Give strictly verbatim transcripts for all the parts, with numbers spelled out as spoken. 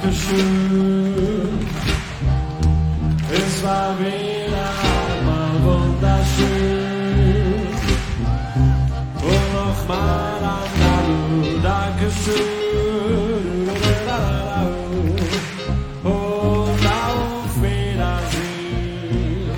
Dankeschön. Es war wieder einmal wunderschön. Und nochmal an Hallo, Dankeschön. Und auf Wiedersehen.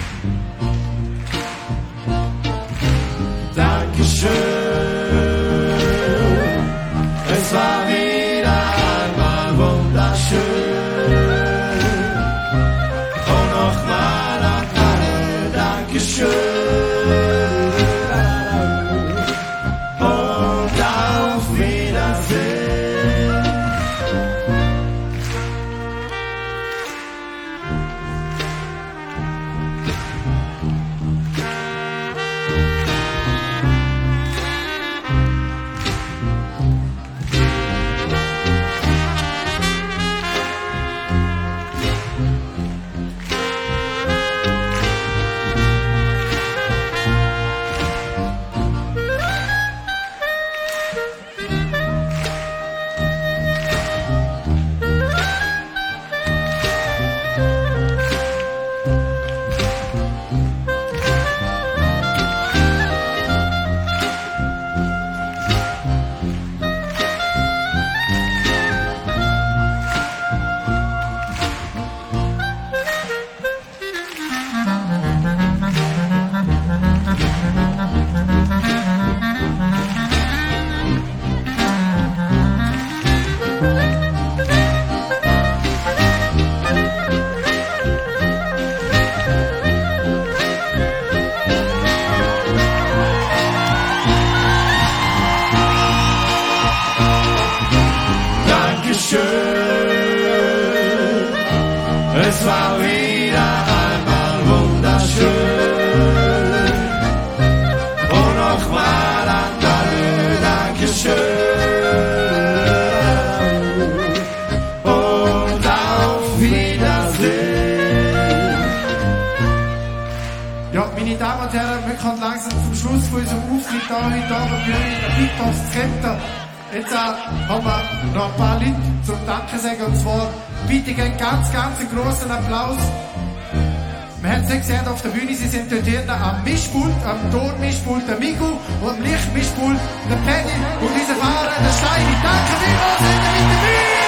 Dankeschön. Es war wieder einmal wunderschön. Und nochmal an alle Dankeschön. Und auf Wiedersehen. Dankeschön. Es war wieder einmal wunderschön. Und nochmal an alle Dankeschön. Und auf Wiedersehen. Ja, meine Damen und Herren, wir kommen langsam zum Schluss von unserem Auftritt hier heute Abend bei euch in der Beatbox Center. Jetzt äh, haben wir noch ein paar Leute zum Danke sagen, und zwar bitte einen ganz, ganz großen Applaus. Wir haben es nicht gesehen auf der Bühne, sie sind dort hinten am Mischpult, am Tonmischpult der Migu und am Lichtmischpult der Paddy und diese Fahrer der Steini. Danke vielmals, seid ihr mit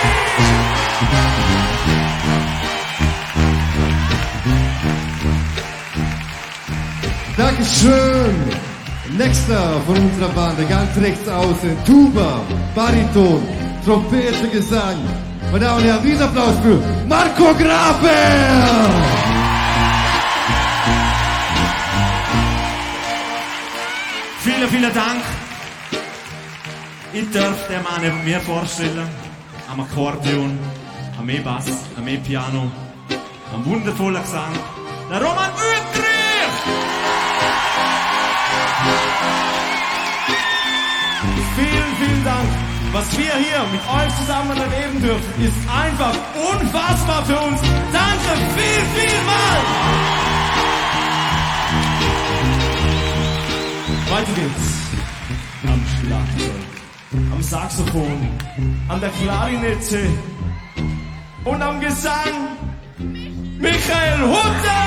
dabei! Dankeschön! Nächster von unserer Bande, ganz rechts außen, Tuba, Bariton, Trompete, Gesang. Meine Damen und Herren, diesen Applaus für Marco Grafer! Vielen, vielen Dank. Ich darf den Mann neben mir vorstellen. Am Akkordeon, am E-Bass, am E-Piano, am wundervollen Gesang. Der Roman Wüttrich! Vielen, vielen Dank. Was wir hier mit euch zusammen erleben dürfen, ist einfach unfassbar für uns. Danke viel, viel mal. Weiter geht's. Am Schlagzeug, am Saxophon, an der Klarinette und am Gesang Michael Hutter.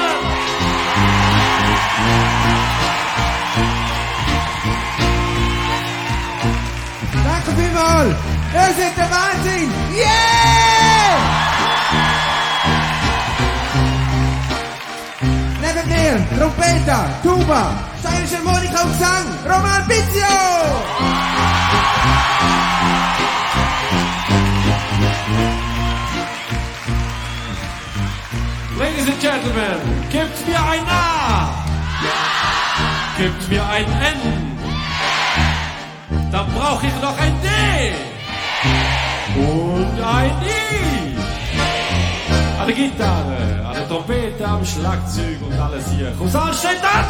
Danke vielmals! Ihr seid der Wahnsinn! Yeah! Neben mir, Trompeter, Tuba, steirische Harmonika und Gesang, Roman Bizio! Ladies and Gentlemen, gebt mir ein A! Gebt mir ein N! Dann brauche ich noch ein D und ein I. An der Gitarre, an der Trompete, am Schlagzeug und alles hier. Cousin steht da,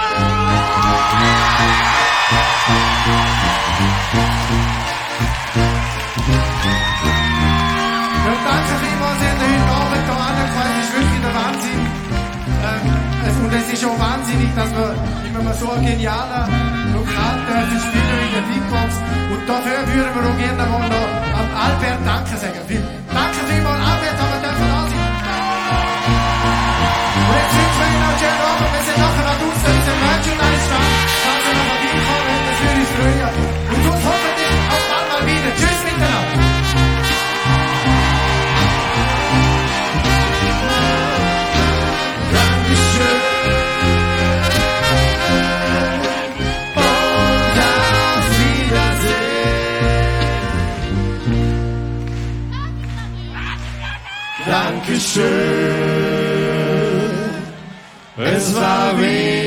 Ja, danke vielmals, ihr habt heute Abend hier angekommen. Es ist wirklich der Wahnsinn. Ähm, es, und es ist auch wahnsinnig, dass wir immer mal so ein genialer Lokal dürfen spielen in der Beatbox. Und Und dafür würden wir auch gerne mal noch am Albert Danke sagen. Danke vielmals, Albert, haben wir dürfen da sein. Und jetzt sind wir in der Oben, wir sind nachher noch draussen, unser Merchandise-Stand. Falls ihr noch mal reinkommen, das würde uns freuen. Und uns hoffentlich auch bald mal wieder. Tschüss miteinander. Dankeschön. Und auf Wiedersehen. Dankeschön. Es war wie